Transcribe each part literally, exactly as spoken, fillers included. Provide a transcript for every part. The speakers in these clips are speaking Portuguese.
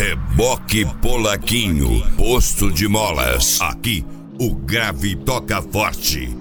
Reboque Polaquinho, posto de molas. Aqui, o grave toca forte.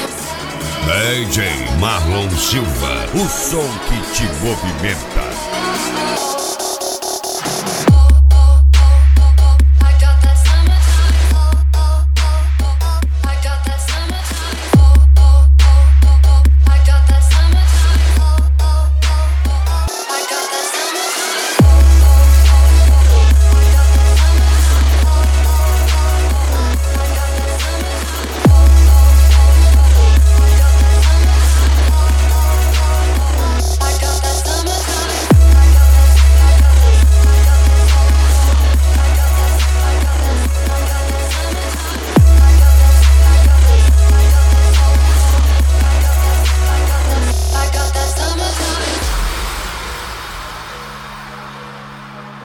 D J Marlon Silva, o som que te movimenta.